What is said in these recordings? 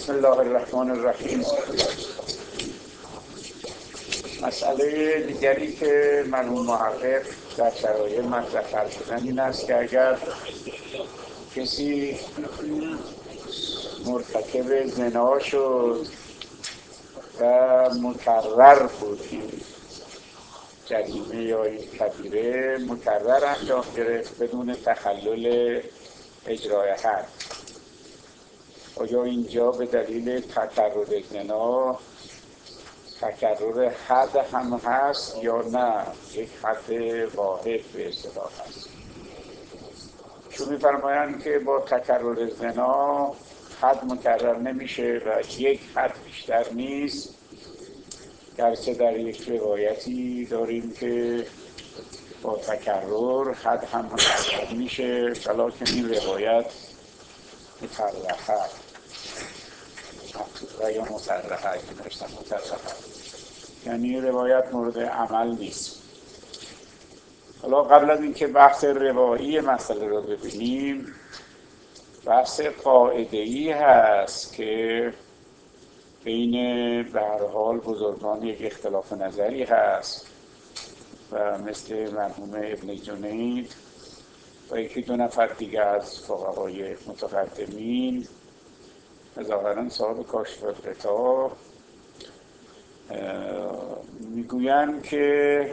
بسم الله الرحمن الرحیم. مسئله دیگری که مرحوم محقق در شرایع مطرح کردن این است که اگر کسی مرتکب زنا شد و مکرر بود، این جریمه یا این کبیره مکرر انجام گرفت بدون تخلل اجرای حد، آیا اینجا به دلیل تکرر زنا تکرر حد هم هست یا نه یک حد واحد به اصطلاح هست؟ چون می‌فرمایند که با تکرر زنا حد مکرر نمیشه و یک حد بیشتر نیست، گرچه در یک روایتی داریم که با تکرر حد هم مکرر میشه، ولیکن این روایت مترخه و یا مصرحه که نوشتن مترخه، یعنی روایت مورد عمل نیست. حالا قبل از اینکه بحث روایی مسئله رو ببینیم، بحث قاعده‌ای هست که بین به هر حال بزرگان یک اختلاف نظری هست و مثل مرحوم ابن جنید و یکی دو نفر دیگه از فقهای متقدمین ظاهراً صاحب کاشف الغطا میگویند که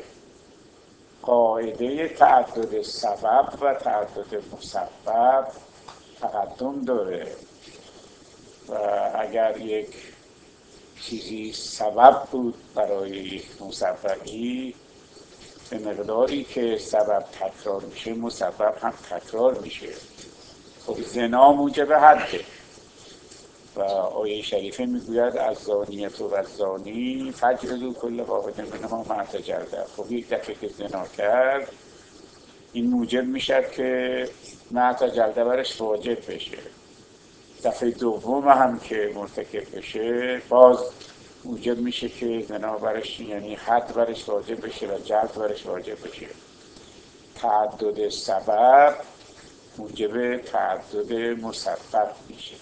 قاعده تعدد سبب و تعدد مسبب تقدم داره و اگر یک چیزی سبب بود برای یک مسببی، به مقداری که سبب تکرار میشه مسبب هم تکرار میشه. خب زنا موجب حده و آیه شریفه میگوید الزانیة و الزانی فاجلدوا كل واحد منهما ما تجلد. خب یک دفعه که زنا کرد این موجب میشد که ما تجلده برش واجب بشه، دفعه دوم هم که مرتکب بشه باز موجب میشه که زنا برش، یعنی حد برش واجب بشه و جلد برش واجب بشه. تعدد سبب موجب تعدد مسبب میشه.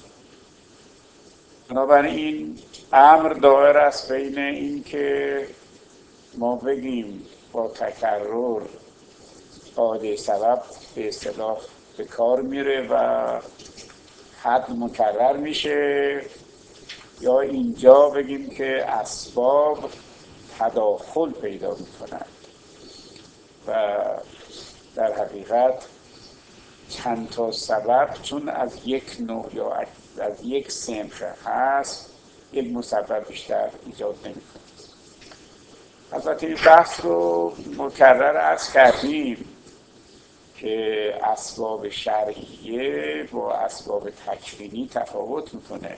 بنابراین امر دایر است بین این که ما بگیم با تکرر قاعده سبب به اصطلاح به کار میره و حد مکرر میشه، یا اینجا بگیم که اسباب تداخل پیدا میکنند و در حقیقت چند تا سبب چون از یک نوع یا از یک صنف هست یک مسبب بیشتر ایجاد نمیکنه. البته این بحث رو مکرر عرض کردیم که اسباب شرعیه با اسباب تکوینی تفاوت میکنه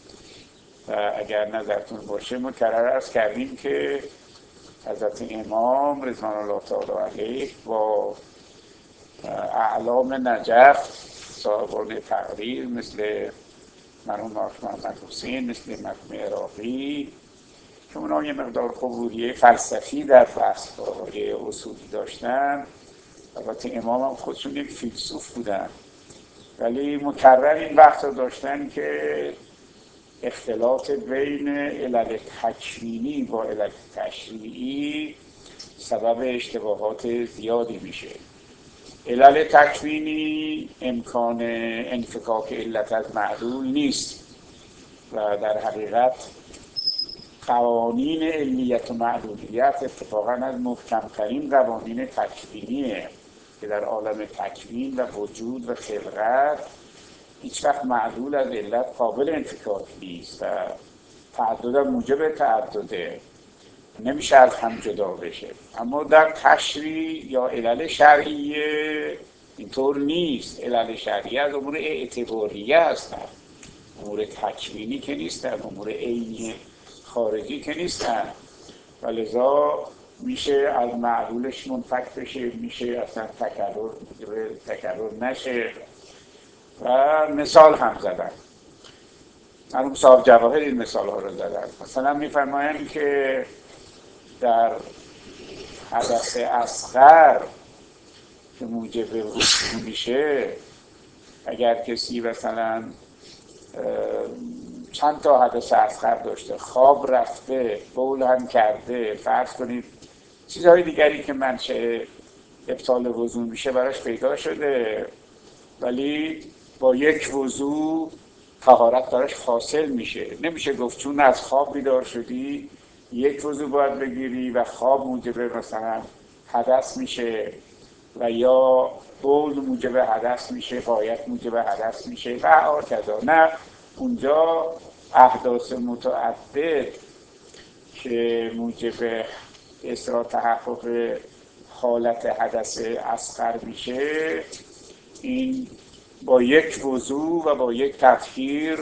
و اگر نظرتون باشه مکرر عرض کردیم که حضرت امام رضوان الله تعالی علیه با اعلام نجف صاحبان تقریر مثل مرحوم محمد حسین، مثل مرحوم عراقی که اونا یه مقدار قبولیه فلسفی در بحث‌های اصولی داشتن، البته امام هم خودشون یک فیلسوف بودن، ولی مکرر این بحث رو داشتن که اختلاط بین علل تکوینی با علل تشریعی سبب اشتباهات زیادی میشه. علل تکوینی امکان انفکاک علت از معلول نیست و در حقیقت قوانین علیت و معلولیت اتفاقا از محکمترین قوانین تکوینیه که در عالم تکوین و وجود و خلقت هیچ وقت معلول از علت قابل انفکاک نیست و تعدد موجب تعدده، نمیشه از هم جدا بشه. اما در تشریع یا علل شرعیه اینطور نیست. علل شرعیه از امور اعتباریه هستند، امور تکوینی که نیستن، امور عینی خارجی که نیستن و لذا میشه از معلولش منفک بشه، میشه اصلا تکرر نشه. و مثال هم زدن، مرحوم صاحب جواهر این مثال ها رو زدن. مثلا میفرمایند که در حدث اصغر که موجب وضو میشه، اگر کسی مثلا چند تا حدث اصغر داشته، خواب رفته، بول هم کرده، فرض کنید چیزهای دیگری که منشأ ابطال وضو میشه براش پیدا شده، ولی با یک وضو طهارت براش حاصل میشه. نمیشه گفت چون از خواب بیدار شدی یک وضو باید بگیری و خواب موجب مثلا حدث میشه و یا بول موجب حدث میشه، غایت موجب حدث میشه و هکذا. نه، اونجا احداث متعدد که موجب اصرار تحقق حالت حدث اصغر میشه، این با یک وضو و با یک تطهیر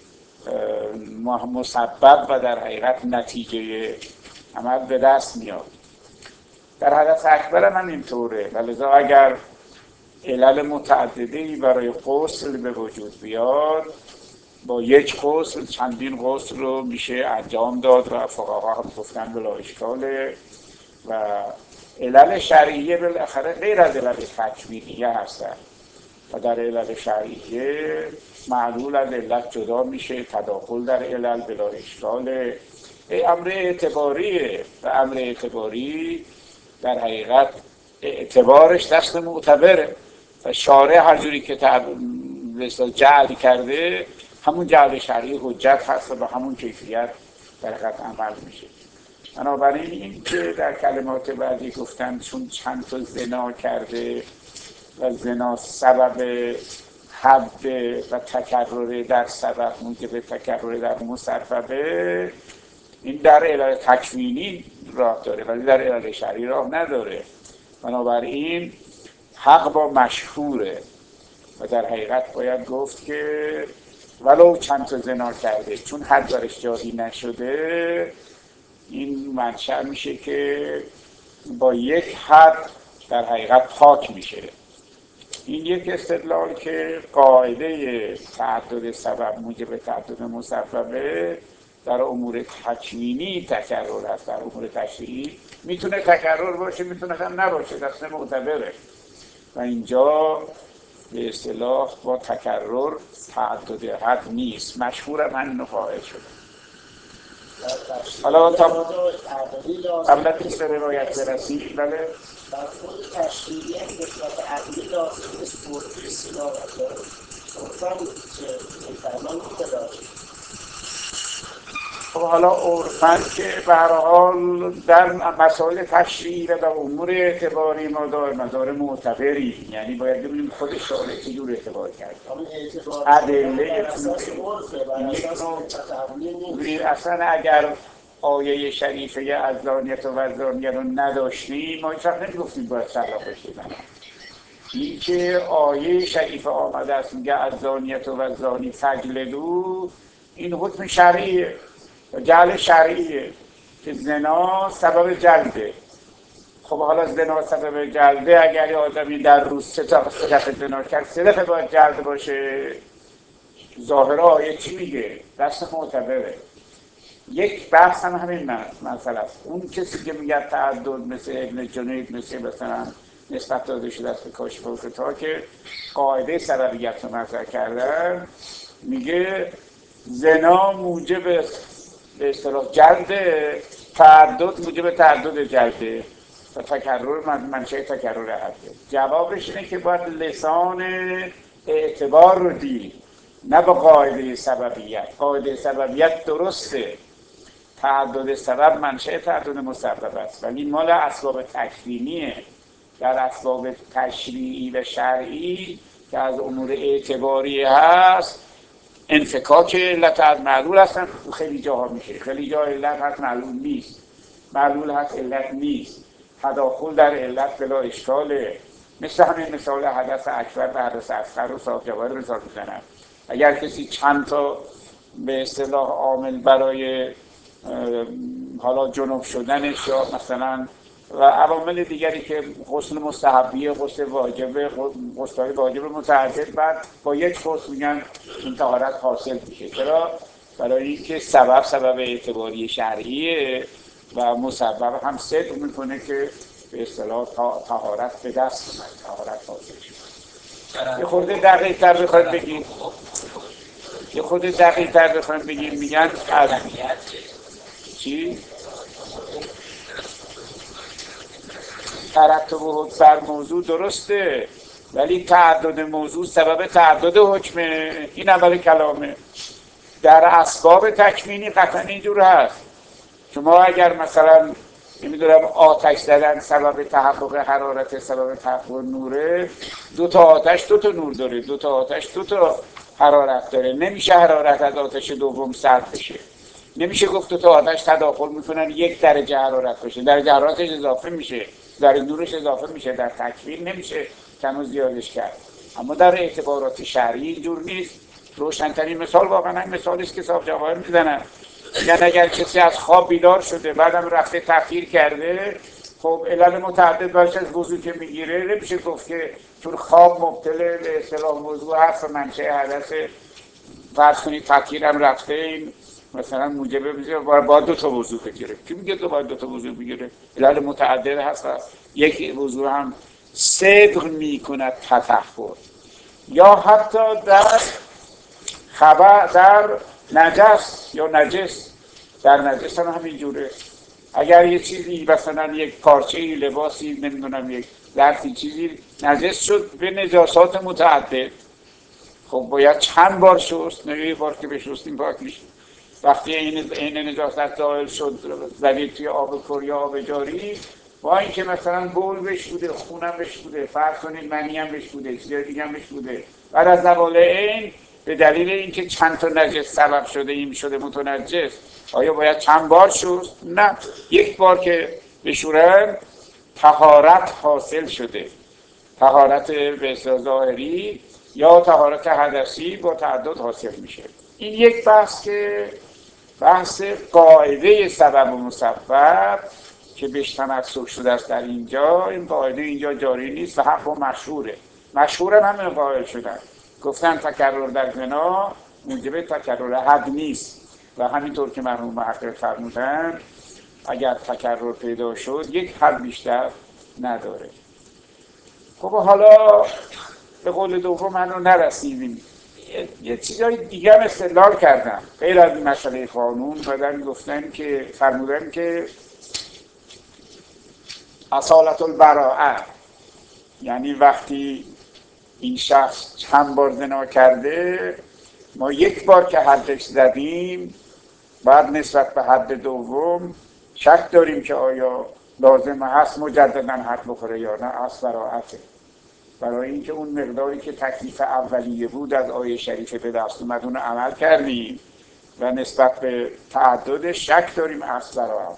مسبب و در حقیقت نتیجه عمل به دست میاد. در حدث اکبر هم اینطوره، ولذا اگر علل متعددی برای غسل به وجود بیاد، با یک غسل چندین غسل رو میشه انجام داد و فقها هم گفتن بلا اشکاله. و علل شرعیه بالاخره غیر از علل تکوینیه هستن و در علل شرعیه معلول از علت جدا میشه، تداخل در علل بلا اشکاله. امر اعتباریه و امر اعتباری در حقیقت اعتبارش دست معتبره و شارع هر جوری که جعل کرده همون جعل شرعی حجت هست و به همون کیفیت در حقیقت عمل میشه. بنابراین این که در کلمات بعدی گفتن چون چند تا زنا کرده و زنا سبب حد و تکرر در سبب موجب تکرر در مسببه، این در علل تکوینی راه داره ولی در علل شرعی راه نداره. بنابراین حق با مشهوره و در حقیقت باید گفت که ولو چند تا زنا کرده چون حد برش جاری نشده، این منشأ میشه که با یک حد در حقیقت پاک میشه. این یک استدلال که قاعده تعدد سبب موجب تعدد مسببه در امور تکوینی تکرر هست، در امور تشریعی میتونه تکرر باشه میتونه هم نباشه، دست معتبره و اینجا به اصطلاح با تکرر تعدد حد نیست. مشهورم همینو قائل شده. حالا تا قبل از پیش به روایت برسیم، بله در خود تشریعی هم نسبت عقلی لازم نیست مرگی سلاوت داره عرفان چه فرمان میده. خب حالا عرفاً که به هر حال در مسائل تشریعی و در امور اعتباری ما دار معتبری، یعنی باید ببینیم خود شارع چجور اعتبار کرد. ادله اصلا اگر آیه شریفه الزانیة و الزانی رو نداشتیم ما هیچ وقت نمیگفتیم باید طلاقش بدن. این که آیه شریفه آمده است میگه الزانیة و الزانی فجلدوا، این حکم شرعیه و جعل شرعیه که زنا سبب جلده. خب حالا زنا سبب جلده، اگر آدمی در روز سه دفعه زنا کرد 3 دفعه باید جلد باشه. ظاهر آیه چی میگه؟ دست معتبره. یک بحث هم همین مسئله است. اون کسی که میگه تعدد مثل ابن جنید مثلا نسبت داده شده است به کاشف الغطا که قاعده سببیت رو مطرح کردن، میگه زنا موجب به اصطلاح جلده، تعدد موجب تعدد جلده و تکرر منشأ تکرر حده. جوابش اینه که باید لسان اعتبار رو دید، نه با قاعده سببیت. قاعده سببیت درسته، تعدد سبب منشأ تعدد مسبب است، ولی مال اسباب تکوینیه. در اسباب تشریعی و شرعی که از امور اعتباری هست، انفکاک علت از معلول هستن. خیلی جاها میشه، خیلی جا علت هست معلول نیست، معلول هست علت نیست، تداخل در علت بلا اشکاله. مثل همین مثال حدث اکبر و حدث اصغر رو صاحب جواهر مثال میزنن. اگر کسی چند تا به اصطلاح عامل برای حالا جنوب شدنش یا مثلا و عوامل دیگری که غسل مستحبیه، غسل واجبه، غسل‌های واجب متعدد، بعد با یک غسل میگن این طهارت حاصل میشه. چرا؟ برای اینکه سبب اعتباری شرعیه و مسبب هم صدق میکنه که به اصطلاح طهارت به دست اومد، طهارت حاصل شد. یه خورده دقیق‌تر بخواید بگید. یه خود دقیق تر بخوایم بگیم میگن از چی؟ ترتب بر موضوع درسته، ولی تعدد موضوع سبب تعدد حکمه. این اول کلامه. در اسباب تکوینی قطعا اینجور هست. شما اگر مثلا نمیدونم آتش زدن سبب تحقق حرارت، سبب تحقق نوره، دو تا آتش دو تا نور داره، دو تا آتش دو تا حرارت داره. نمیشه حرارت از آتش دوم سرد بشه. نمیشه گفت دو تا آتش تداخل میکنن 1 درجه حرارت بشه، درجه حرارتش اضافه میشه، درجه نورش اضافه میشه. در تکوین نمیشه کم و زیادش کرد. اما در اعتبارات شرعی اینجور نیست. روشن‌ترین مثال واقعا این مثالی است که صاحب جواهر میزنن. یعنی اگر کسی از خواب بیدار شده بعدم رفته تفکیر کرده، خب علل متعدد برش از وضو که میگیره، نمیشه گفت که چون خواب مبتل به اصطلاح موضوع هست و منشأ حدث، فرض کنید تفکیر هم رفته، این مثلا موجبه میشه باید 2 تا وضو بگیره. کی میگه تو باید 2 تا وضو بگیره؟ علل متعدد هست و یک وضو هم صدق میکند تفکر. یا حتی در خبر در نجس یا نجس، در نجس هم همینجوره. اگر یه چیزی مثلا یک پارچه لباسی نمیدونم یک ظرفی چیزی نجس شد به نجاسات متعدد، خب باید چند بار شست، نه یه بار که بشستیم پاک میشه. وقتی این نجاست زائل شد زدید توی آب کر یا آب جاری، با اینکه مثلا بول بشوده، خونم بشوده، فرض کنید منی هم بشوده، چیزای دیگه هم بشوده، بعد از زوال عین به دلیل اینکه چند تا نجس سبب شده این شده متنجس، آیا باید چند بار شست؟ نه، 1 بار که بشورن طهارت حاصل شده. طهارت به اصطلاح ظاهری یا طهارت حدثی با تعدد حاصل میشه. این یک بحث که بحث قاعده سبب و مسبب که بهش تمسک شده است در اینجا. این قاعده اینجا جاری نیست و حق و مشهوره. مشهوره همه قائل شدن، گفتن تکرر در زنا موجب تکرر حد نیست و همینطور که مرحوم محقق فرمودن اگر تکرر پیدا شد 1 حد بیشتر نداره. خب حالا به قول دوم هنو نرسیدیم. یه چیزای دیگه هم استدلال کردم غیر از این مسئله قانون. بعدن گفتن که فرمودن که اصالت البراءه، یعنی وقتی این شخص چند بار زنا کرده، ما 1 بار که حدش زدیم بعد نسبت به حد دوم شک داریم که آیا لازم هست مجددا حد بخوره یا نه. اصل براءته. برای اینکه اون مقداری که تکلیف اولیه بود از آیه شریفه به دست اومد اون عمل کردیم و نسبت به تعددش شک داریم. اصل براءت.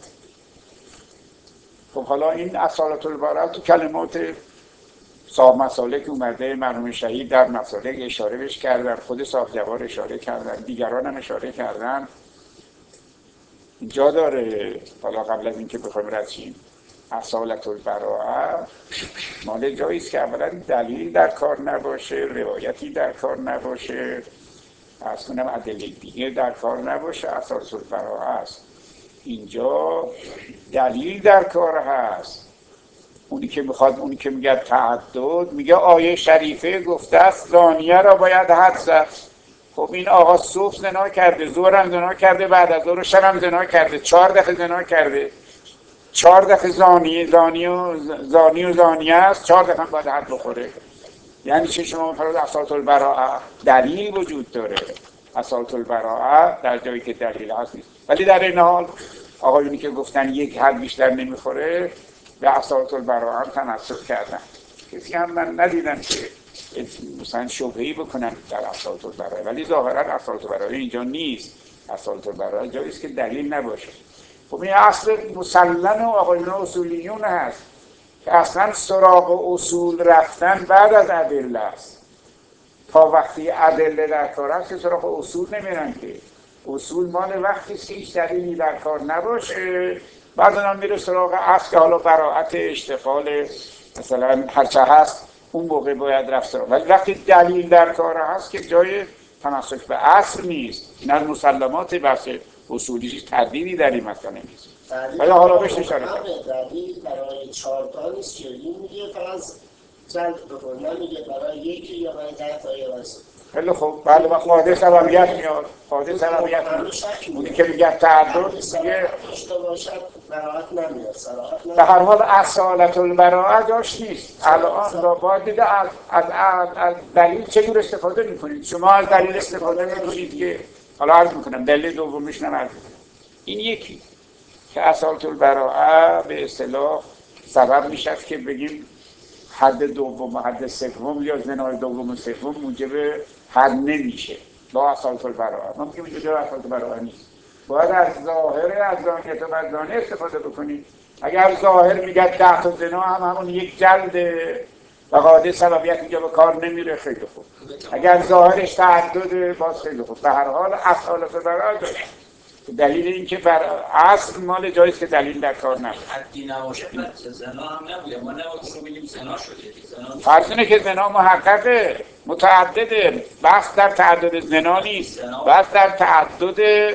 خب حالا این اصالت البراءه تو کلمات صاحب مسالک اومده، مرحوم شهید در مسالک اشاره بهش کردن، خود صاحب جواهر اشاره کردن، دیگران هم اشاره کردن. اینجا داره. حالا قبل از اینکه بخوایم رسیم اصالت البراءه مال جاییست که اولا دلیل در کار نباشه، روایتی در کار نباشه، از کنم ادله دیگه در کار نباشه. اصالت البراءه است. اینجا دلیل در کار هست. اونی که میخواد، اونی که میگه تعدد، میگه آیه شریفه گفته است زانیه را باید حد زد. خب این آقا صبح زنا کرده، ظهرم زنا کرده، بعد از ظهر و شبم زنا کرده، 4 دفعه زنا کرده، 4 دفعه زانی و زانیه است، 4 دفعه باید حد بخوره. یعنی چه شما فرض اصالت البراءه دلیل وجود داره. اصالت البراءه در جایی که دلیل هست نیست. ولی در این حال آقایونی که گفتن 1 حد بیشتر نمیخوره به اصالت البراءه هم تمسک کردن. کسی هم من ندیدم که مثلا شبهه‌ای بکنن در اصالت البراءه، ولی ظاهرا اصالت البراءه اینجا نیست. اصالت البراءه جایی است که دلیل نباشه. خب این اصل مسلم آقایون اصولیون هست که اصلا سراغ اصول رفتن بعد از ادله است. تا وقتی ادله در کار است که سراغ اصول نمیرن که. اصول مال وقتی است که هیچ دلیلی در کار نباشه، بعد اونم میره سراغ اصل که حالا براءت، اشتغال، مثلا هرچه هست اون موقع باید رفت سراغ. ولی وقتی دلیل در کار هست که جای تمسک به اصل نیست. این از مسلمات بحث اصولی، تردیدی در این مسئله نیست. ولی حالا بهش اشاره کنم. دلیل برای 4 تا نیست که این میگه فقط جلب بکن، نمیگه برای 1 یا برای 10 تا یا خیلی خوب. بله، و قاعده سببیت میاد. قاعده سببیت میاد. اونی که میگه تعدد میگه براعت نمیاد، صراحت به نمیاد. هر حال اصالت البراءه داشت نیست. الان باید دید از دلیل چه جور استفاده میکنید. شما از دلیل استفاده میکنید که حالا عرض میکنم دلیل دومیش نمید. این یکی که اصالت البراءه به اصطلاح سبب میشد که بگیم حد دوم و حد سوم یا زنای دوم و سوم موجب حد نمیشه با اصالت البراءه. ما میگیم اینجا اصالت البراءه نیست. باید از ظاهر از زانیت و بزانه استفاده بکنید. اگر ظاهر میگه 10 تا زنا همون یک جلده و قاعده سببیت اینجا به کار نمیره، خیلی خوب. اگر ظاهرش تعدد باز خیلی خوب. به هر حال اصالت البراءه داره. دلیل این که بر اصل مال جاییست که دلیل در کار نبود. حدی نباشه زنا هم نبوده. ما نباید بگیم زنا شده. فرض اینه که زنا محققه، متعدده. بحث در تعدد زنا نیست، بحث در تعدد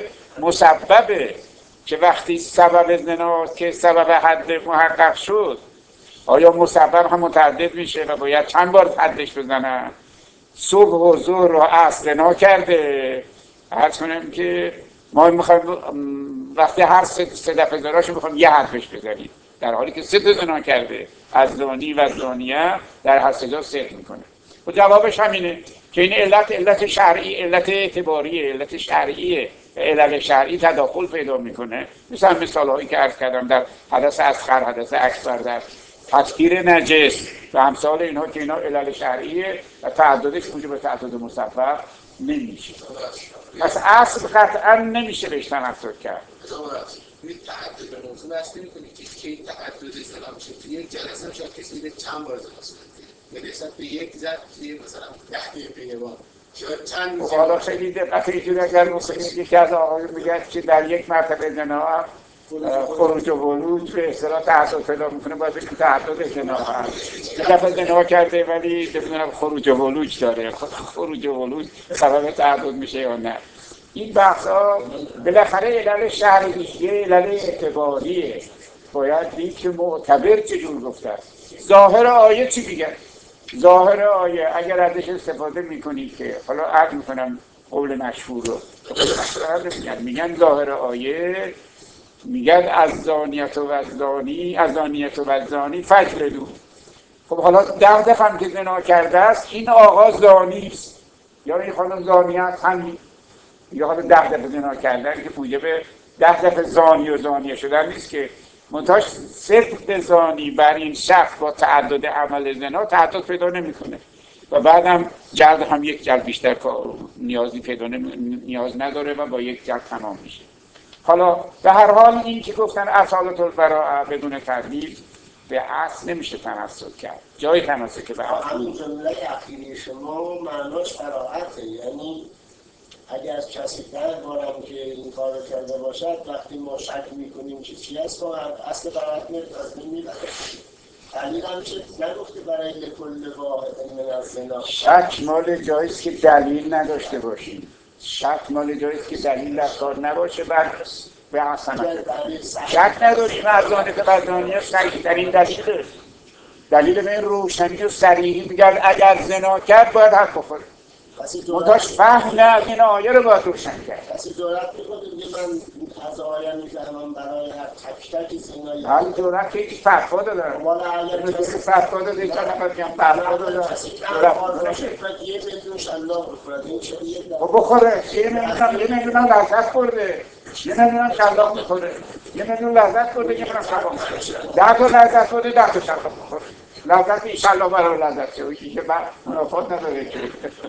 مسببه که وقتی سبب زنا که سبب حد محقق شد، آیا مسبب هم متعدد میشه و باید چند بار حدش بزنن؟ صبح و ظهر و عصر زنا کرده، عرض کنم که ما میخوایم وقتی هر سه دفعه زناشو میخوایم یه حرفش بزنیم، در حالی که 3 تا زنا کرده، از زانی و زانیه در هر سه جا صدق میکنه. و جوابش همینه که این علت شرعی، علت اعتباریه، علت شرعیه. علل شرعی تداخل پیدا میکنه. مثال هایی که عرض کردم در حدث اصغر، حدث اکبر، در تطهیر نجس و امثال اینها که اینا علل شرعیه و تعددش موجب تعدد مسبب نمیشه. پس اصل قطعا نمیشه بهش تناسب کرد. این تعدد به موضوع بحث نمی‌کنی که کی تعدد اسلام میشه. توی یک جلسه هم شاید کسی میگه چند بار زناست. یعنی اصلا به یک زد توی مثلا 10 دقیقه یه بار. شاید چند روز. حالا خیلی دقت اینجوری اگر بکنید یکی از آقایون میگه که در یک مرتبه زنا خروج و ورود به اصطلاح تعدد پیدا میکنه، باید بگیم تعدد زنا هست. یه دفعه زنا کرده ولی نمیدونم خروج و ولوج داره. خروج و ولوج سبب تعدد میشه یا نه؟ این بحثا بالاخره علل شرعیه، علل اعتباریه. باید دید که معتبر چجور گفته است. ظاهر آیه چی میگه؟ ظاهر آیه اگر ازش استفاده میکنید که حالا عرض میکنم قول مشهور رو میگن ظاهر آیه میگن از زانیت و زانی فجلدو. خب حالا 10 دفعه هم که زنا کرده است این آقا زانی است یا این خانم زانی است، همین. یا حالا 10 دفعه زنا کردن که موجب 10 دفعه زانی و زانیه شدن نیست که منتاش صدق زانی بر این شخص با تعدد عمل زنا تعدد پیدا نمیکنه و بعدم جلد هم یک جلد بیشتر نیاز نداره و با یک جلد تمام میشه. حالا به هر حال این که گفتن اصالت البراءه بدون تردید به اصل نمیشه تناسب کرد. جای تناسب که به اصل همون جمله اخیری شما معناش براعته، یعنی اگر از کسی 10 بارم که این کار رو کرده باشد وقتی ما شک میکنیم که چی هست ما اصل براعت از بین میبره. دلیل هم چه نگفته برای لکل واحد من الزنا. شک مال جاییست که دلیل نداشته باشیم. شک مال جاییست که دلیل در کار نباشه بر به حسنت. شک نداریم از زانیت و بدانیه صریح‌ترین دلیله. دلیل به این روشنی و صریحی میگن اگر زنا کرد باید حد بخوره. منتاش فهم نه از این آیه رو باید روشن کرد. کسی جرأت میکنه میگه من از آیه میفهمم برای هر تک تک زنایی. حالا جرأت که هیچ فتوا دادن. والا اگر کسی فتوا داده چند نفر میگن فتوا دادن. جرأت میکنه یه میلیون شلاق بخوره. این چه یه بخوره. یه میلیون لذت خورده. یه میلیون شلاق میخوره. یه میلیون لذت خورده یه میلیون شلاق میخوره. 10 تا لذت خورده 10 تا شلاق میخوره. لذت این شلاق برای لذت شه. این که بعد منافات نداره که.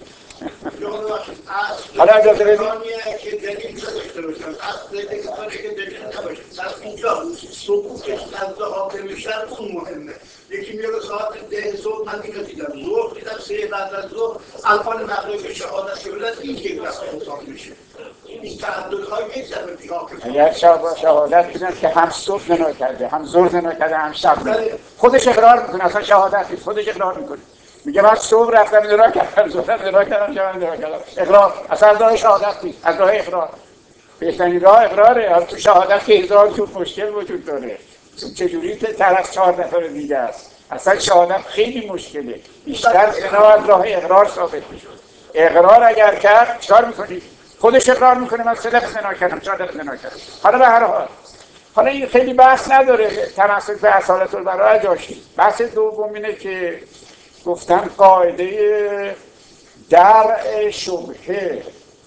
حالا اجازه بدید که دلیل نداشته باشن، اصل کاری که دلیل نباشه. پس اینجا سقوطش از حاکم شرع اون مهمه. یکی میگه ساعت 10 صبح من اینو دیدم، ظهر دیدم 3 بعد از ظهر الان مغرب شهادت شده این یک دفعه حساب میشه. این تعددهای یک دفعه پیش حاکم. اگر شهادت بدن که هم صبح زنا کرده، هم ظهر زنا کرده، هم شب خودش اقرار میکنه، اصلا شهادت نیست، خودش اقرار میکنه. میگه من صبح رفتم زنا کردم، ظهر زنا کردم، شب زنا کردم. اقرار اصلا راه شهادت نیست، از راه اقرار. بهترین راه اقراره. حالا تو شهادت که 1000 جور مشکل وجود داره. چجوری طرف 4 نفر رو دیده است؟ اصلا شهادت خیلی مشکله. بیشتر زنا از راه اقرار ثابت میشه. اقرار اگر کرد چیکار میکنی؟ خودش اقرار میکنه من 3 دفعه زنا کردم 4 دفعه زنا کردم. حالا به هر حال حالا این خیلی بحث نداره، تمسک به اصالت البراءه داشتیم. بحث دوم اینه که گفتن قاعده درع شبهه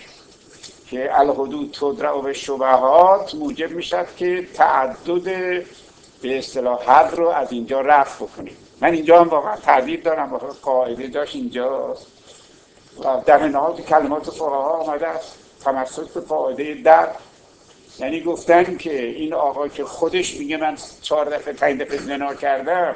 که الحدود تدرع به شبهات موجب میشد که تعدد به اصطلاح حد رو از اینجا رفع بکنیم. من اینجا هم واقعا تردید دارم، واقعا قاعده داشت اینجا و در نهایت کلمات فقها آمده است تمسک به قاعده درع، یعنی گفتن که این آقا که خودش میگه من 4 دفعه 5 دفعه زنا کردم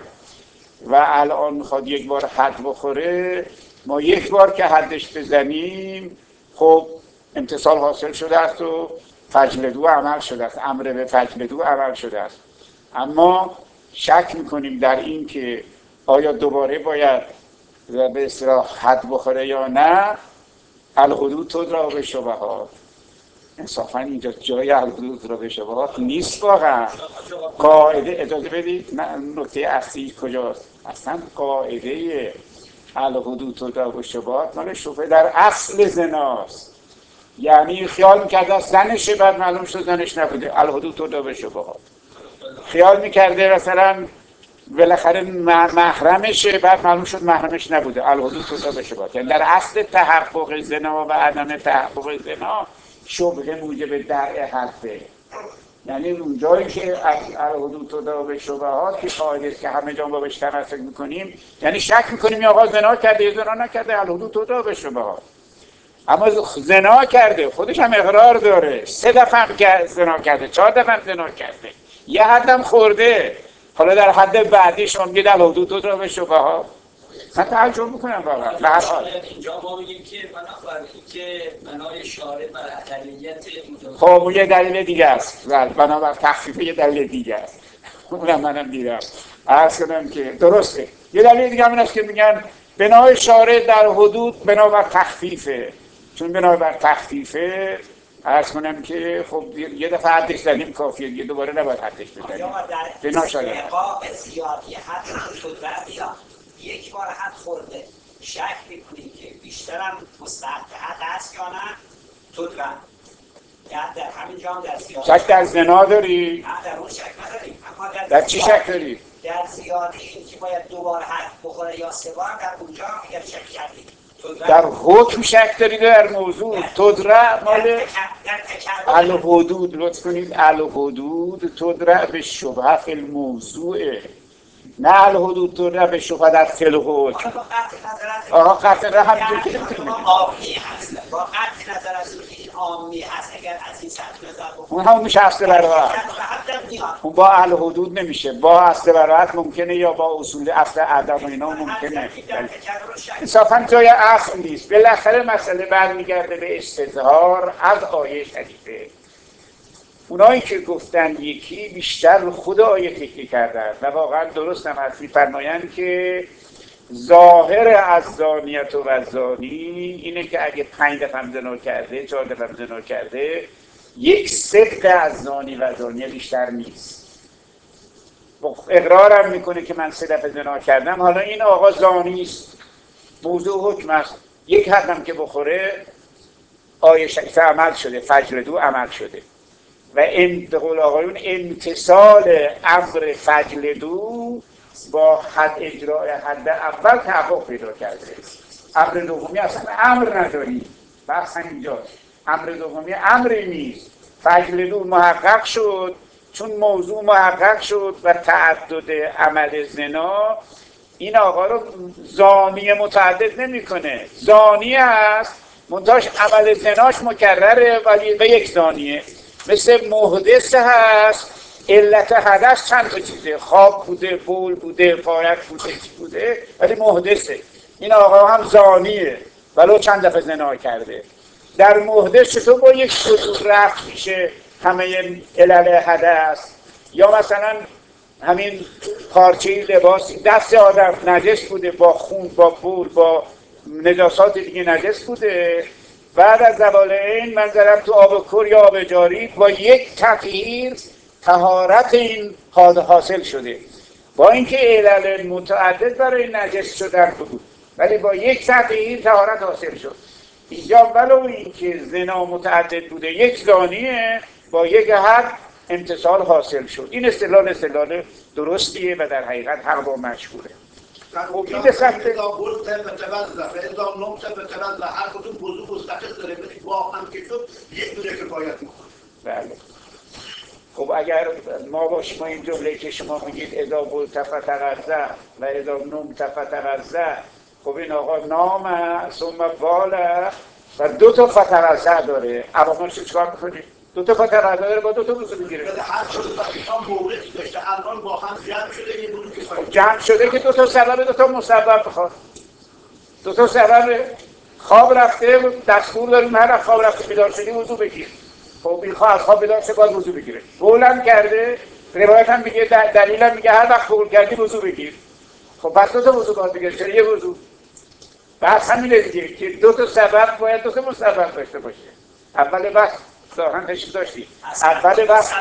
و الان میخواد یک بار حد بخوره، ما یک بار که حدش بزنیم خب امتصال حاصل شده است و فجلدو عمل شده است، امر به فجلدو عمل شده است. اما شک میکنیم در این که آیا دوباره باید به اصطلاح حد بخوره یا نه. الحدود تدرع به شبهات، انصافا اینجا جای الحدود را به شبهات نیست واقعا. قاعده اجازه بدید نکته اصلی کجاست؟ اصلا قاعده الحدود تدرع به شبهات مال شبهه در اصل زناست، یعنی خیال میکرده از زنشه بعد معلوم شد زنش نبوده، الحدود تدرع به شبهات. خیال میکرده مثلا بالاخره محرمشه بعد معلوم شد محرمش نبوده، الحدود تدرع به شبهات. یعنی در اصل تحقق زنا و عدم تحقق زنا شبهه موجب درع حده، یعنی اون جایی که الحدود تدرع به شبهات که قاعده است که همه جا با بهش تمسک میکنیم، یعنی شک میکنیم یا آقا زنا کرده یا زنا نکرده، الحدود تدرع به شبهات. اما زنا کرده، خودش هم اقرار داره، 3 دفعه هم زنا کرده، 4 دفعه هم زنا کرده، یه حدم خورده، حالا در حد بعدی شما میگید الحدود تدرع به شبهات. من تعجب میکنم واقعا. به هر حال اینجا ما میگیم که بنابراین که بنای شارع بر عدلیت خب اون یه دلیل دیگه است، بنابر تخفیف یه دلیل دیگه است، اونم منم دیدم. عرض کنم که درسته. یه دلیل دیگه هم این است که میگن بنای شارع در حدود بنابر تخفیفه، چون بنابر تخفیفه عرض کنم که خب یه دفعه حدش زدیم کافیه، دیگه دوباره نباید حدش بزنیم. بنا شارع استحقاق زیادی حد تدرع بیاد، یک بار حد خورده شک میکنی که بیشترم مستحق حد هست یا نه تدرع. در همینجا هم در زیادی شک در زنا داری؟ نه در اون شک نداریم، اما در چی شک داری؟ در زیادی این که باید 2 بار حد بخوره یا 3 بار در اونجا اگر شک کردیم. در حکم شک دارید در موضوع تدرع مال الحدود، لطف کنید الحدود تدرع به شبهه فی الموضوع، نه الحدود تدرع به شبهه در فی الحکم. آها قطع نظر همینجور که نمیتونیم عامی هست با قطع نظر از این عامی هست اگر از این سطح نظر بکنیم اون همون میشه اصل براءت، اون با الحدود نمیشه، با اصل براءت ممکنه یا با اصول اصل عدم و اینا ممکنه. انصافا جای اصل نیست. بالاخره مسئله برمیگرده به استظهار از آیه شریفه. اونایی که گفتن یکی بیشتر خود آیه تکیه کردن و واقعا درست هم هست، می‌فرمایند که ظاهر از زانیت و زانی اینه که اگه 5 دفعه هم زنا کرده 4 دفعه هم زنا کرده، یک صدق از زانی و زانیه بیشتر نیست. اقرارم میکنه که من 3 دفعه زنا کردم، حالا این آقا زانی است، موضوع حکم است، یک حدم که بخوره آیه شریفه عمل شده، فجلدو عمل شده و به قول آقایون امتصال امر فجلدو با حد اجرای حد اول تحقق پیدا کرده. امر دومی اصلا امر نداری، بحث اینجاست. امر دومی امری نیست، فجلدو محقق شد، چون موضوع محقق شد و تعدد عمل زنا این آقا رو زانی متعدد نمی‌کنه، زانی است منتهاش عمل زناش مکرره ولی به یک زانیه. مثل محدث هست، علت حدث چند تا چیزه، خواب بوده، بول بوده، فارغ بوده، چی بوده، ولی محدثه. این آقا هم زانیه ولو چند دفعه زنا کرده. در محدث چطور با یک شذوذ رفع میشه همه علل حدث؟ یا مثلا همین پارچه لباس دست آدم نجس بوده، با خون، با بول، با نجاسات دیگه نجس بوده، بعد از زوال عین من زدم تو آب کر یا آب جاری، با یک تغییر طهارت این حاصل شده، با اینکه علل متعدد برای نجس شدن بود ولی با یک تغییر طهارت حاصل شد. اینجا ولو این که زنا متعدد بوده یک زانیه با یک حد امتصال حاصل شد. این استدلال درستیه و در حقیقت حق با مشهوره. خب این دقت اذا قلت بتوضا فاذا نمت بتوضا هر کدوم موضوع مستقل داره ولی با هم که شد یک دونه کفایت میکنه. بله. خب اگر ما با شما این جمله که شما میگید اذا قلت فتغذا و اذا نمت فتغذا، خب این آقا نام ثم باله و دو تا فتغذا داره. اما ما چیکار میکنیم؟ دو تا فتغذا داره با دو تا وضو میگیره. هر شد وقتا موردی داشته الان با هم جمع شده یه وضو کفایت. جمع شده که دو تا سبب دو تا مسبب بخواد. دو تا سبب خواب رفته دستور داریم هر خواب رفته بیدار شدی وضو بگیر. خب این خواه از خواب بیدار شد باید وضو بگیره. بولم کرده روایت هم میگه دلیل هم میگه هر وقت بول کردی وضو بگیر. خب پس دو تا وضو باید بگیر، چرا یه وضو؟ بس همینه دیگه که دو تا سبب باید دو تا مسبب داشته باشه. اول بحث ظاهرا تشریح داشتی. اول بحث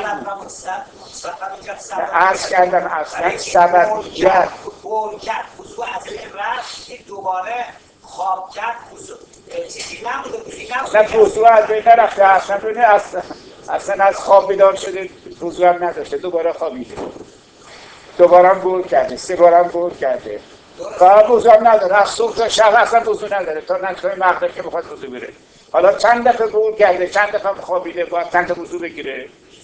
عرض کردم اصلا سببیت بول کرد وضو از این رفت دوباره خواب کرد وضو چیزی نبوده اصلا وضو از بین نرفته. اصلا از خواب بیدار شده وضو هم نداشته، دوباره خوابیده، دوباره هم بول کرده، سه بار هم بول کرده و وضو هم نداره. از صبح تا شب اصلا وضو نداره تا نتای مغرب که بخواد وضو بره. حالا چند دفعه بول کرده، چند دفعه خوابیده، باید چند تا وضو بگیره.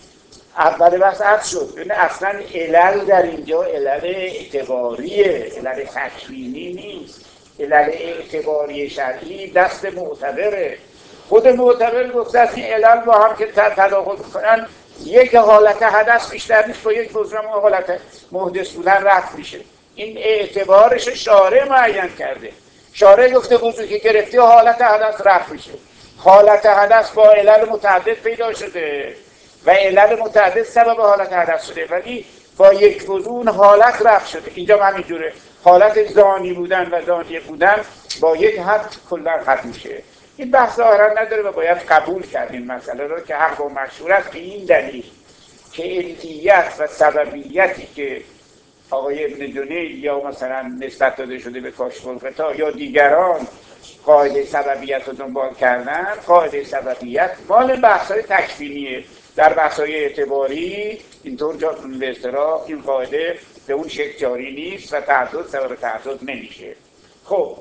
اول بحث عرض شد ببین اصلا علل در اینجا علل اعتباریه، علل تکوینی نیست. علل اعتباری شرعی دست معتبره. خود معتبر گفته از این علل با هم که تداخل کنن یک حالت حدث بیشتر نیست، با یک وضو حالت محدث بودن رفع میشه. این اعتبارش شارع معین کرده. شارع گفته وضو که گرفتی حالت حدث رفع میشه. حالت حدث با علل متعدد پیدا شده و علل متعدد سبب حالت حدث شده، ولی با یک وضو حالت رفع شده. اینجا هم اینجوره، حالت زانی بودن و زانیه بودن با یک حد کلا ختم میشه. این بحث ظاهرا نداره و باید قبول کرد این مسئله رو که حق و مشهور است به این دلیل که علتیت و سببیتی که آقای ابن جنید یا مثلا نسبت داده شده به کاشف الغطا یا دیگران قاعده سببیت رو دنبال کردن، قاعده سببیت مال بحث‌های تکوینیه. در بحث‌های اعتباری اینطور به اصطلاح این قاعده به اون شکل جاری نیست و تعدد سبب تعدد نمیشه. خب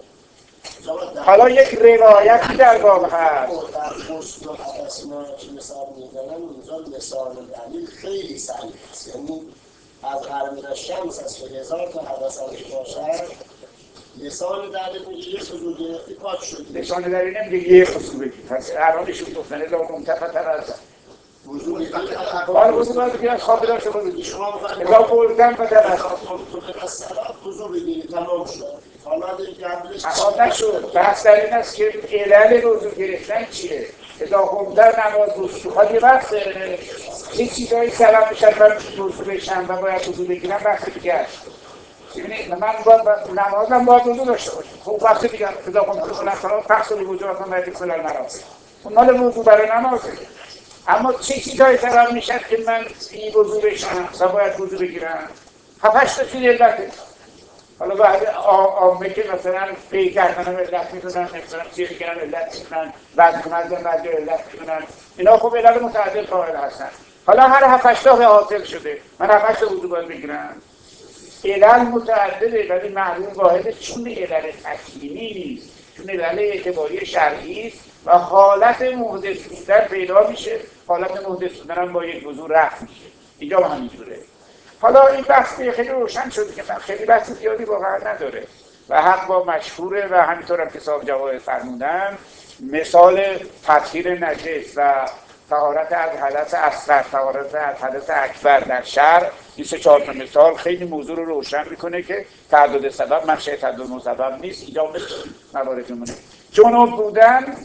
حالا یک روایتی در باب هست. در غسل و حدث ما که مثال میزنن اونجا مثال دلیل خیلی سریع است. یعنی از قرن شمس از که 1000 تا حدث هم باشد لسان دلیل میگه یک وضو گرفتی پاک شدی. لسان دلیل نمیگه یک وضو بگی. پس ارانشون گفتن اذا ممتفتر از وضو میگه حالا وضو باید بگی از خواب بیدار شده بگی اذا بولتن فتر از سلام وضو بگیری تمام شد. حالا دیگه قبلش اصاب نشد. بحث در این است که علل وضو گرفتن چیه؟ اذا قمتر نماز وضو خواهد یه بحث این چیزایی سلام میشن من وضو بشم و باید وضو بگیرم بحث دیگه است. من نمازم باید وضو داشته باشم. خب وقتی دیگه اذا قمتر کنم سلام تقصد وجود اصلا باید کل المراز اون مال وضو برای نمازه. اما چه چیزایی سبب میشن که من این وضو بشم و باید وضو بگیرم؟ 7-8 تا چیز علته. حالا بعد عامه که مثلا پی کردن علت میکنن، مثلا چیه میکنن علت میکنن، بعد علت میکنن، اینا خب علت متعدد قائل هستن. حالا هر 7-8 تا حاصل شده من 7-8 تا وضو باید بگیرم. علت متعدده ولی معلوم واحده، چون علت تکوینی نیست، چون علت اعتباری شرعی است و حالت محدث بودن پیدا میشه. حالت محدث بودن هم با یک وضو رفع میشه. اینجا هم همینجوره. حالا این بحث خیلی روشن شده که من خیلی بحث زیادی واقعا نداره و حق با مشهوره و همینطور هم که صاحب جواهر فرمودن مثال تطهیر نجس و طهارت از حدث اصغر، طهارت از حدث اکبر در شرع 24 تا مثال خیلی موضوع رو روشن میکنه که تعدد سبب منشأ تعدد مسبب نیست. اینجا مواردمونه جنوب بودن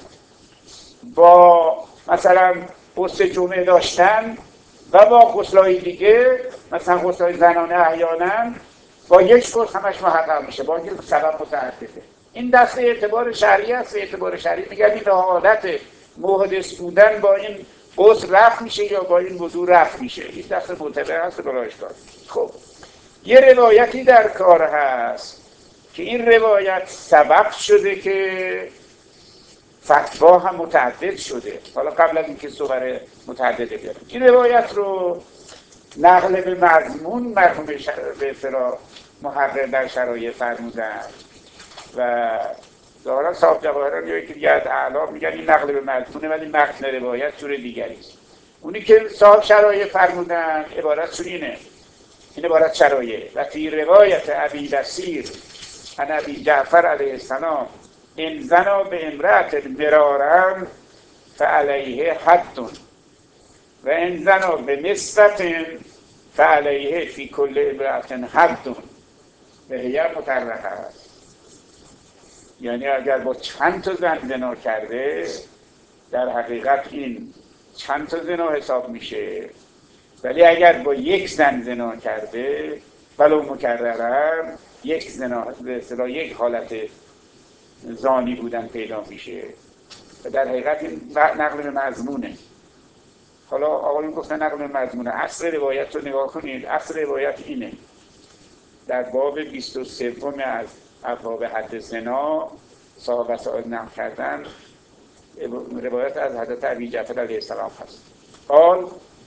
با مثلا غسل جمعه داشتن و با غسل‌های دیگه مثلا غسل‌های زنانه احیانا با یک غسل همش محقق میشه با اینکه سبب متعدده. این دست اعتبار شرعی است. اعتبار شرعی میگن این حالت محدث بودن با این غسل رفع میشه یا با این وضو رفع میشه. این دست معتبر هست برایش دار. خب یه روایتی در کار هست که این روایت سبب شده که فتوا هم متعدد شده. حالا قبل از اینکه صور متعدده بیارم، این روایت رو نقل به مضمون مرحوم به اصطلاح محقق در شرایع فرمودن و ظاهرا صاحب جواهران یا یکی دیگه از اعلام میگن این نقل به مضمونه ولی متن روایت جور دیگری است. اونی که صاحب شرایع فرمودن عبارت اینه، این عبارت شرایع و فی روایت ابی بصیر عن ابی جعفر علیه السلام ان زنا به امرأة مرارا فعلیه حد و ان زنا به نسبت فعلیه فی کل امرأة حد و هی مطلقه است. یعنی اگر با چند تا زن زنا کرده در حقیقت این چند تا زنا حساب میشه، ولی اگر با یک زن زنا کرده ولو مکررن یک زنا به اصطلاح یک حالت زانی بودن پیدا میشه و در حقیقت این نقل به مضمونه. حالا آقایون گفتن نقل به مضمونه، اصل روایت رو نگاه کنید. اصل روایت اینه، در باب 23 از ابواب حد زنا صاحب وسائل نقل کردن روایت از حضرت ابی جعفر علیه السلام هست. قال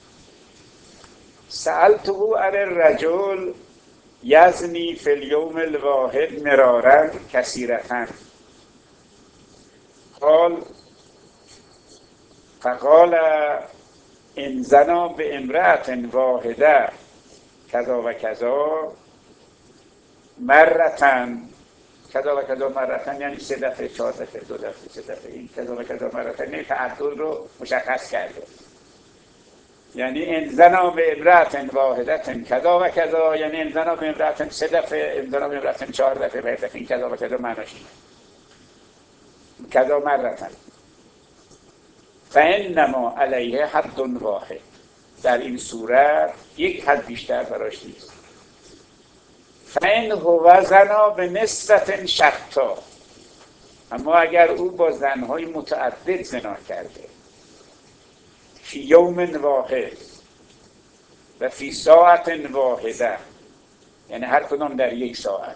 سألته عن الرجل یزنی فی الیوم الواحد مرارا کثیرة فقال ان زنا به امرأة واحده کذا و کذا مرتن کذا و کذا مرتن، یعنی 3 دفعه 4 دفعه 2 دفعه 3 دفعه، این کذا و کذا مرتن یعنی تعدد رو مشخص کرده. یعنی ان زنا به امرأة واحده کذا و کذا، یعنی ان زنا به امرأة 3 دفعه، ان زنا به امرأة 4 دفعه، 5 دفعه، این کذا و کذا معناش کذا مرتن فانما علیه حد واحد. در این صورت یک حد بیشتر براش نیست. فان هو زنا به نسبت شتا، اما اگر او با زنهای متعدد زنا کرده فی یوم واحد و فی ساعت واحده، یعنی هر کدام در یک ساعت،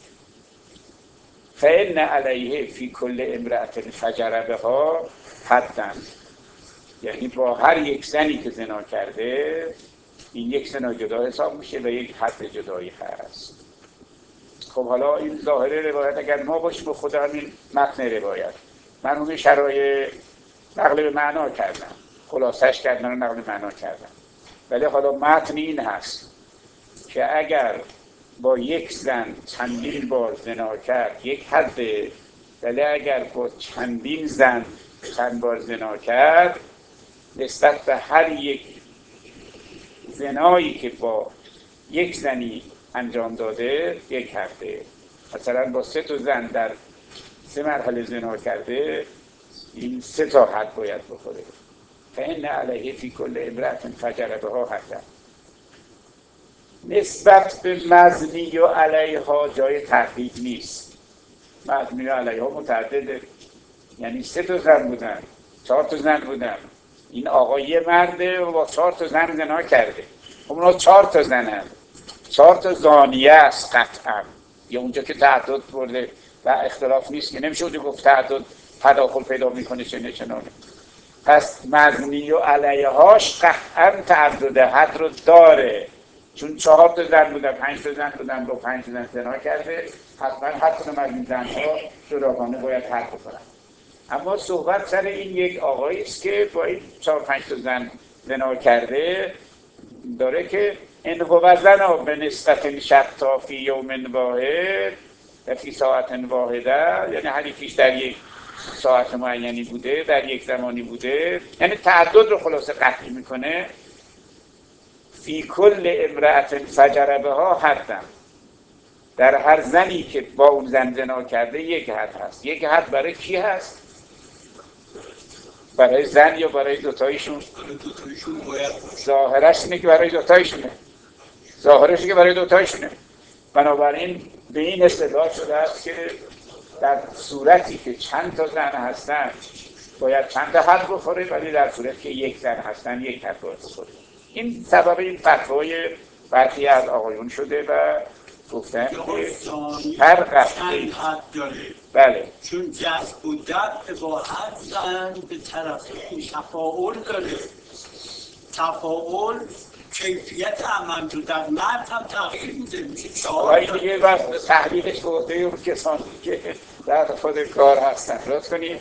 فإن علیه فی کل امرأة فجر بها حداً، یعنی با هر یک زنی که زنا کرده این یک زنا جدا حساب میشه و یک حد جدایی هست. خب حالا این ظاهر روایت اگر ما باشیم و خود همین متن روایت مرحوم شرایع نقل به معنا کردن، خلاصش کردن و نقل به معنا کردن، ولی حالا متن این هست که اگر با یک زن چندین بار زنا کرد یک حده، ولی اگر با چندین زن چند بار زنا کرد نسبت به هر یک زنایی که با یک زنی انجام داده یک حده. مثلا با 3 تا زن در 3 مرحله زنا کرده، این 3 تا حد باید بخوره. فإن علیه فی کل امرأة فجر بها حدا. نسبت به مزنی و علیها جای تحقیق نیست. مزنی و علیها متعدده، یعنی 3 تا زن بودن، 4 تا زن بودن، این آقا یه مرده و با 4 تا زن زنا کرده. اونا 4 تا زنن، 4 تا زانیه است قطعا. یا اونجا که تعدد برده و اختلاف نیست که نمیشه اونجا گفت تعدد تداخل پیدا میکنه چنانه. پس مزنی و علیهاش قطعا تعدد حد رو داره، چون 4 تا زن بودن، 5 تا زن بودن، با 5 زن زنا کرده، حتما هر کدوم از این زنها جداگانه باید حد بکنن. اما صحبت سر این یک آقایی است که با این 4-5 تا زن زنا کرده داره که ان هو زنا به نسبت شتا فی یوم واحد و فی ساعت واحده، یعنی هر یکیش در یک ساعت معینی بوده، در یک زمانی بوده، یعنی تعدد رو خلاصه قطعی میکنه. فی کل امرأة فجر بها حدا، در هر زنی که با اون زن زنا کرده یک حد هست. یک حد برای کی هست؟ برای زن یا برای دوتایشون؟ ظاهرش اینه که برای دوتایشونه. ظاهرش که برای دوتایشونه. بنابراین به این استدلال شده است که در صورتی که چند تا زن هستن باید چند تا حد بخوره، ولی در صورتی که یک زن هستن یک حد باید بخوره. این سبب این فتوای برخی از آقایون شده و گفتن که هر قطعه بله چون جذب و دفع با هر زن به طرفین تفاعل داره. تفاعل کیفیت عمل رو در مرد هم تغییر میده. میشه چهار این دیگه بس تحلیلش به عهده اون کسانی که در خود کار هستن. راست کنید.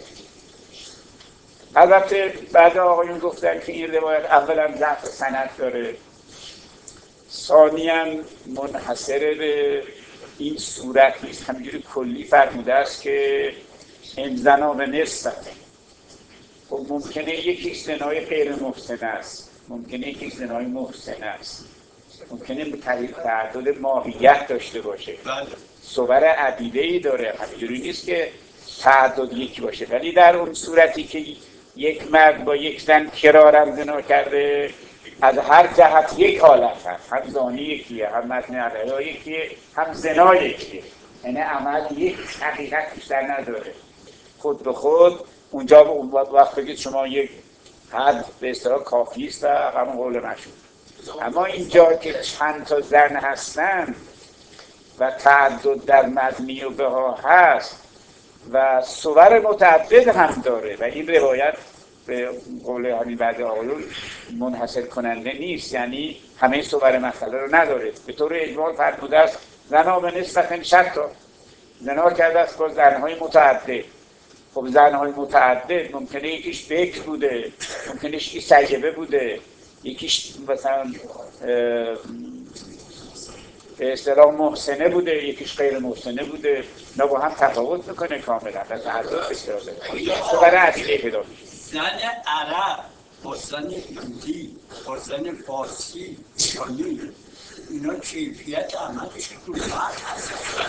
البته بعد آقایون گفتن که این روایت اولا ضعف سند داره، ثانیاً منحصر به این صورت نیست، همینجوری کلی فرموده است که این زنا به نسبت. خب ممکنه یکی زنای غیر محسن است، ممکنه یکی زنای محسن است، ممکنه تعدد ماهیت داشته باشه، صور عدیده‌ای داره، همینجوری نیست که تعدد یکی باشه. ولی در اون صورتی که یک مرد با یک زن کرارن زنا کرده، از هر جهت یک حالت هست، هم زانی یکیه، هم متن علیه یکیه، هم زنا یکیه، یعنی عمل یک حقیقت بیشتر نداره. خود به خود اونجا به اون وقت بگید شما یک حد به اصطلاح کافی است و همون قول مشهور. اما اینجا که چند تا زن هستن و تعدد در مبنی و بها هست و صور متعدد هم داره و این روایت به قول همین بعد آقایون منحصر کننده نیست، یعنی همه صور مسئله رو نداره. به طور اجمال فرموده است زنا به نسبت شتی، زنا کرده است با زنهای متعدد. خب زنهای متعدد ممکنه یکیش بکر بوده، ممکنه یکیش سیبه بوده، یکیش مثلا به اصطلاح محسنه بوده، یکیش غیر محسنه بوده، اینا با هم تفاوت میکنه کاملا و تعدد بسیار داره. تو برای عدیده پیدا میشه. زن عرب با زن هندی با زن فارسی ایرانی اینا کیفیت عملش رو فرق هست.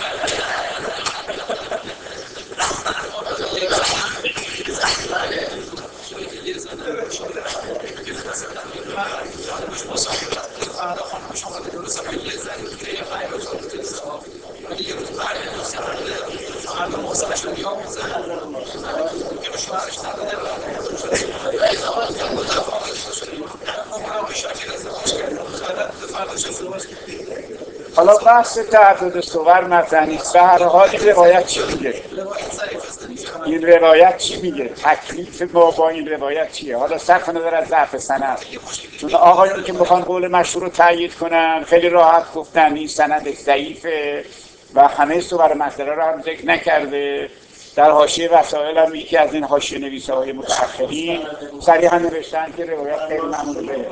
حالا بحث تعدد صور مطرح نیست. به هر حال این روایت چی میگه؟ این روایت چی میگه؟ تکلیف ما با این روایت چیه؟ حالا صرف نظر از ضعف سند، چون آقایون که میخوان قول مشهور رو تایید کنن خیلی راحت گفتن این سند ضعیفه و همه صور مسئله رو هم ذکر نکرده. در حاشیه وسائل هم یکی از این حاشیه نویس‌های متأخرین صریحا نوشتن که روایت غیر معموله.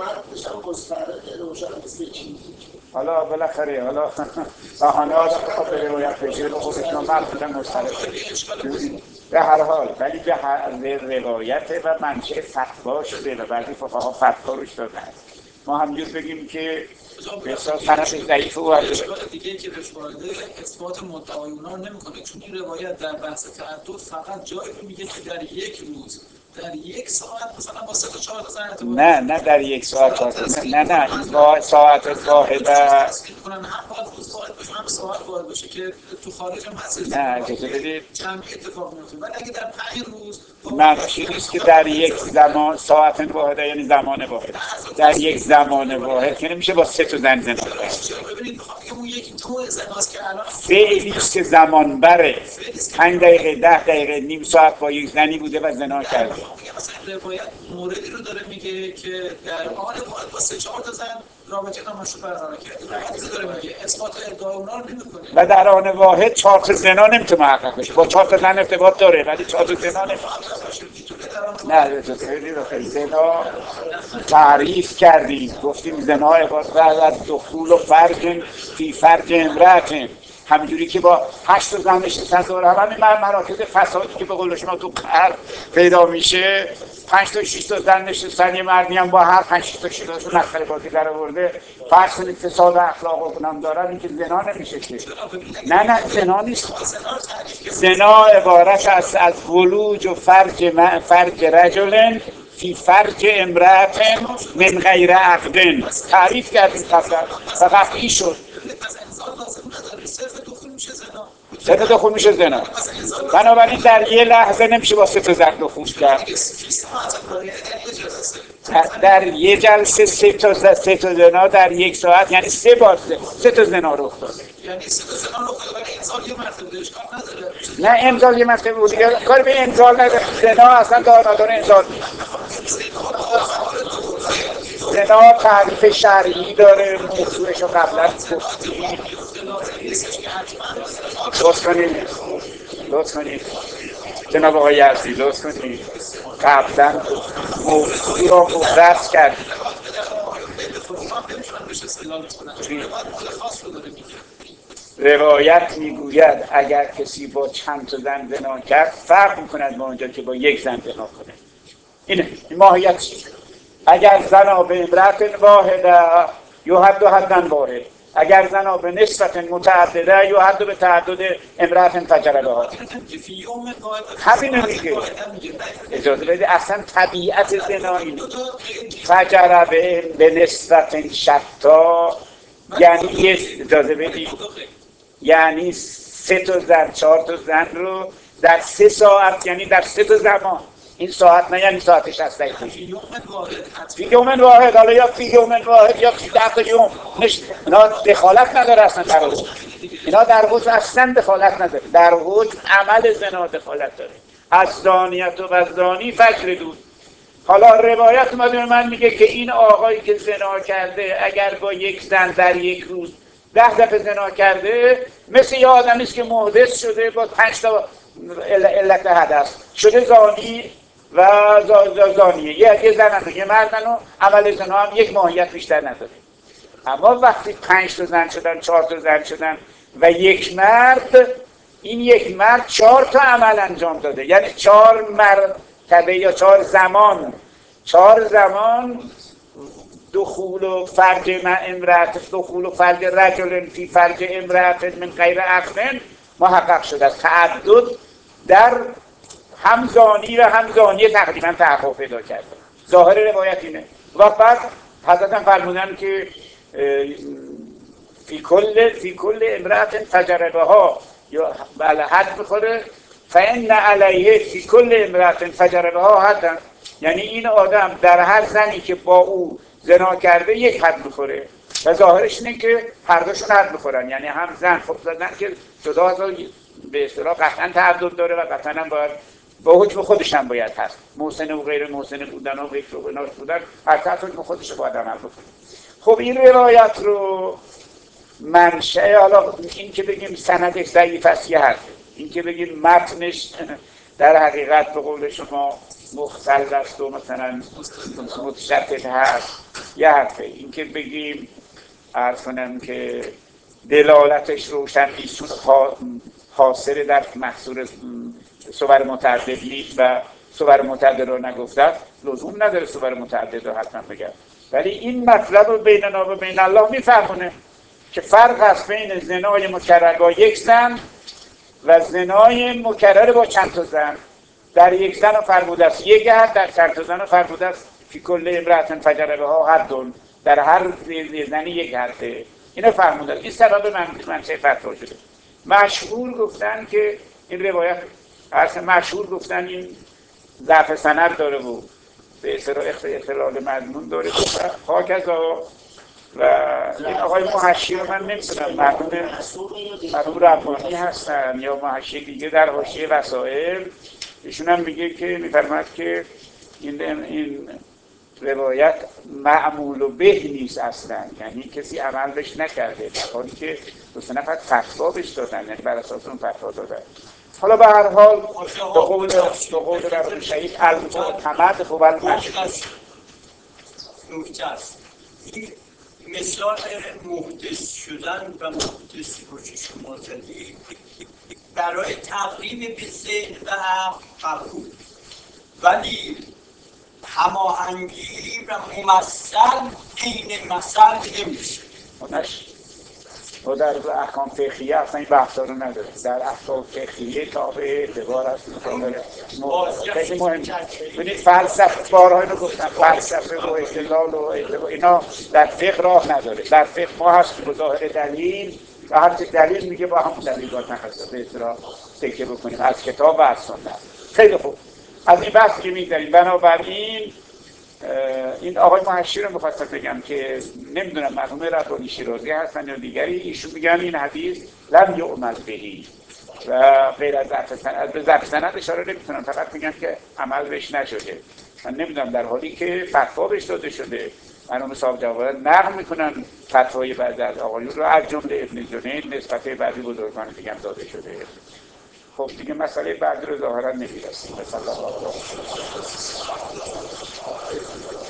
حالا بالاخره حالا بهانه ها به روایت بشه به خودشون مربوطن مسترد. به هر حال ولی به روایت و منشأ فتوا شده و بعضی فقها فتوا روش دادن. ما همجور بگیم که به اصلا سند ضعیف او هست. اشکال دیگه که بهش وارده اثبات مدعای اونا نمیکنه، چون این روایت در بحث تعدد فقط جایی رو میگه که در یک روز در یک ساعت مثلا با 3 تا 4 تا زن ارتباط نه در یک ساعت نه با ساعت واحده هم باید روز واحد باشه هم ساعت واحد باشه که تو خارج هم هست. نه اجازه بدید جمعی اتفاق میفته، ولی اگه در 5 روز معنیش نیست که در یک زمان ساعت واحده یعنی زمان واحد. در یک زمان واحد که نمیشه با 3 تا زن زنا کرد. ببینید اون یکی تو زناست که الان فعلیش که زمان بره 5 دقیقه 10 دقیقه نیم ساعت با یک زنی بوده و زنا کرده. مثلا روایت موردی رو داره میگه که در آن واحد با 3-4 تا زن رابطه نامشون برقرار کرده. روایتی داره میگه اثبات ادعای اونا رو نمیکنه و در آن واحد 4 تا زنا نمیتونه محقق بشه. با 4 تا زن ارتباط داره ولی 4 تا زنا نمیتونه. نه اجازه زنا تعریف کردیم، گفتیم زنا عبارت از دخول و فرج فی فرج امرأة، همینجوری که با 8 تا زن نشستن دور هم، همین مراکز فسادی که به قول شما تو قهر پیدا میشه، 5 تا 6 تا زن نشستن، یه مردی هم با هر 5 6 تا شیرازو نخره بازی در آورده، فرض کنید فساد اخلاق و گناه دارن، این که زنا نمیشه که. نه زنا نیست. زنا عبارت است از ولوج و فرج رجل فی فرج امرأة من غیر عقد. تعریف کردیم و قطعی شد. سه تا دخول میشه زنا. بنابراین در یه لحظه نمیشه با 3 تا زن دخول کرد. در یه جلسه سه تا زنا در یک ساعت، یعنی سه تا زنا رخ داده. یعنی سه تا زنا رخ داده ولی انزال یه مرتبه اشکال نداره. نه انزال یه مرتبه بود دیگه، کار به انزال نداره. زنا اصلا دار انزال زنا تعریف شرعی داره، موضوعشو قبلا گفتیم. لطف کنید جناب آقای یزدی، لطف کنید قبلا موضوع را مدرس کرد. روایت میگوید اگر کسی با چند تا زن زنا کرد فرق میکند با اونجا که با یک زن زنا کنه. اینه ماهیت چیه؟ اگر زنا به امرأة واحده یحد حدا واحد، اگر زنا به نسبت متعدده یحد به تعدد امرأة فجربها. همینو میگه. اجازه بدید اصلا طبیعت زنا اینه. فجربه به نسبت شتا، یعنی اجازه بدید یعنی 3 تا زن 4 تا زن رو در 3 ساعت، یعنی در 3 تا زمان. این ساعت نه یعنی ساعت 60 دقیقه. فی یوم واحد، حالا یا فی یوم واحد یا فی 10 یوم، اینا دخالت نداره اصلا در حکم. اینا در حکم اصلا دخالت نداره. در حکم عمل زنا دخالت داره. از زانیت و زانی فجلدوا. حالا روایت اومده به من میگه که این آقایی که زنا کرده اگر با یک زن در یک روز 10 دفعه زنا کرده، مثل یه آدمی است که محدث شده با 5 تا علت حدث شده، زانی و زانیه. یه زن یه مردن و عمل زنا هم یک ماهیت بیشتر نداره. اما وقتی 5 تا زن شدن، 4 تا زن شدن و یک مرد، این یک مرد 4 تا عمل انجام داده، یعنی 4 مرتبه یا 4 زمان دخول فرج امرأت، دخول فرج رجل فی فرج امرأت من غیر عقد محقق شده است. تعدد در هم زانی و هم زانی تقریبا تحقق پیدا کرده. ظاهر روایت اینه. و بعد حضرت فرمودن که فی کل امرأت فجربها، یا بله حد بخوره، فإن علیه فی کل امرأت فجربها حد، یعنی این آدم در هر زنی که با او زنا کرده یک حد میخوره. و ظاهرش اینه که هر دوشون حد میخورن، یعنی هم زن خب زدن که جدا به اصطلاح قطعا تعدد داره و قطعا هم باید با حکم خودش هم باید هست. محسن و غیر محسن بودن و غیر بناش بودن هر حکم خودش باید عمل بکنه. خب این روایت رو منشأ، حالا این که بگیم سندش ضعیف است یه حرفه، این که بگیم متنش در حقیقت به قول شما مختل است و مثلا متشدد هست یه حرفه، این که بگیم عرض کنم که دلالتش روشن نیست حاصل در محصول صور متعدد نیست و صور متعدد رو نگفته، لزوم نداره صور متعدد رو حتما بگم. ولی این مطلب رو بیننا و بین الله میفهمونه که فرق است بین زنای مکرر با یک زن و زنای مکرر با چند تا زن. در یک زن فرموده است یک حد، در چند تا زن فرموده است فی کل امرأة فجربها حد، در هر زنی یک حده. اینو فرموده است. این سبب منشأ فتوا شده. مشهور گفتن که این روایت مشهور گفتن این ضعف سند داره و به اصطلاح اختلال مضمون داره. هاکذا و این آقای محشی رو من نمی‌دونم مرحوم ربانی هستن یا محشی دیگه در حاشیه وسائل، ایشون هم میگه که میفرماید که این روایت معمول و به نیست اصلا، یعنی کسی عمل بهش نکرده، در حالی که 2-3 نفر فتوا بهش دادن، یعنی بر اساس اون فتوا دادن. حالا به هر حال به قول مرحوم شهید المعتمد هو المشهور. مثال محدث شدن و محدث رو که شما زدید برای تقریب به ذهن و قبول، ولی هماهنگی و ممثل عین مثل نمیشه. و در احکام فقهیه اصلا این بحثا رو نداره. در احکام فقهیه تابع اعتبار است. خیلی مهمه. ببینید فلسفه بارها اینو گفتم، فلسفه و استدلال و اعتبار اینا در فقه راه نداره. در فقه ما هست به ظاهر دلیل و هر چه دلیل میگه با همون دلیل باید به اصطلاح تکیه بکنیم از کتاب و از سنت. خیلی خوب. از این بحث که میگذاریم، بنابراین این آقای محشی رو میخواستم بگم که نمیدونم مرحوم ربانی شیرازی هستن یا دیگری، ایشون میگن این حدیث لم یعمل بهی و غیر از ضعف سند، به ضعف سند اشاره نمیکنم، فقط میگن که عمل بهش نشده. من نمیدونم، در حالی که فتوا بهش داده شده. مرحوم صاحب جواهر نقل میکنن فتوای بعضی از آقایون رو، از جمله ابن جنید نسبت به بعضی بزرگان دیگه هم داده شده. خب دیگه مسئله بعدی رو ظاهرا نمیرسیم.